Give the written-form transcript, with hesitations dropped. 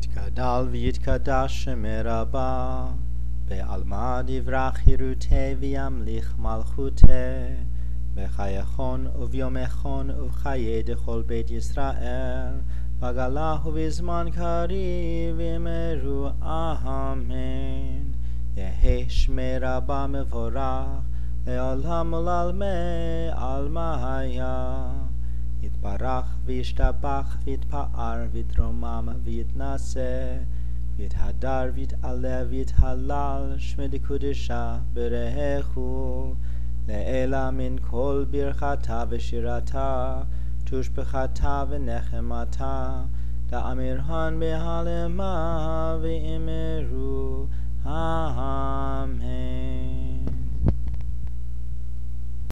יתגדל ויתקדש שמי רבה, בעלמא דברה חירותי וימליך מלכותי, בחייכון וביומכון ובחיי דכל בית ישראל, בגלה ובזמן קריב אמרו אמן. יהי שמי רבה מבורך, לעולם ולעלמי עלמיא. יתברך וישתבח ויתפאר ויתרומם ויתנשא, ויתהדר ויתעלה ויתהלל שמי דקודשה ברכו, לעילה מן כל ברכתה ושירתה, תושבחתה ונחמתה, דאמירהן בהלמה ואמרו אמן.